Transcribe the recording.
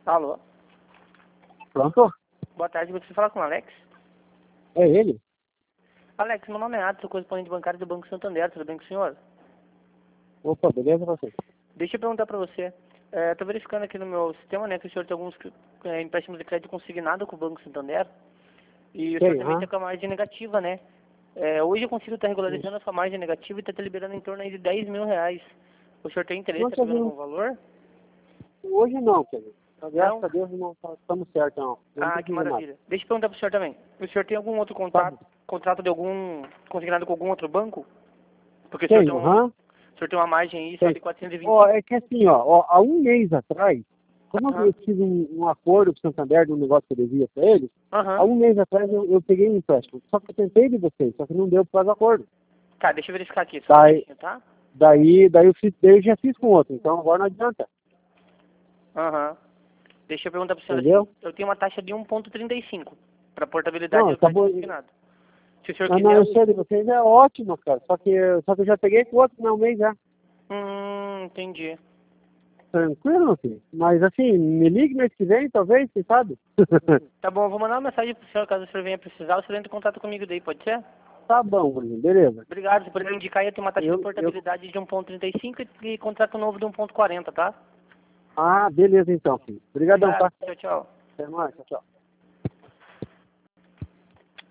Alô? Pronto? Boa tarde, você fala com o Alex? É ele? Alex, meu nome é Adson, correspondente bancário do Banco Santander, tudo bem com o senhor? Opa, beleza você? Deixa eu perguntar pra você. Tô verificando aqui no meu sistema, né, que o senhor tem alguns empréstimos de crédito consignado com o Banco Santander. E o senhor também está com a margem negativa, né? Hoje eu consigo estar regularizando a sua margem negativa e tá te liberando em torno aí de 10 mil reais. O senhor tem interesse em saber algum valor? Hoje não, Kevin. Graças Não? a Deus não estamos certos, não. Não Ah, que precisa maravilha. nada. Deixa eu perguntar pro senhor também. O senhor tem algum outro contrato de algum consignado com algum outro banco? Porque o senhor tem, Tenho, aham. o senhor tem uma margem aí só Tenho. de 420. Ó, é que assim, ó, há um mês atrás, como Aham. eu tive um acordo com o Santander de um negócio que eu devia para eles, Aham. há um mês atrás eu peguei um empréstimo. Só que eu tentei de vocês, só que não deu por causa do acordo. Tá, deixa eu verificar aqui, só um minutinho, tá? Daí eu já fiz com outro, então agora não adianta. Aham. Deixa eu perguntar pro senhor Entendeu? assim. Eu tenho uma taxa de 1,35 para portabilidade Não, do tá crédito bom. consignado. Se o senhor Não, quiser... eu sei de vocês, é ótimo, cara. Só que eu já peguei com outro no mês já. Entendi. Tranquilo, meu filho. Mas assim, me ligue mês que vem, talvez, quem sabe? Tá bom, eu vou mandar uma mensagem pro senhor, caso o senhor venha precisar, o senhor entra em contato comigo daí, pode ser? Tá bom, Bruno, beleza. Obrigado, se puder me indicar, eu tenho uma taxa de Eu... portabilidade de 1,35 e contrato novo de 1,40, tá? Ah, beleza então, filho. Obrigadão, Obrigado, tá? tchau, tchau. Até mais, tchau, tchau.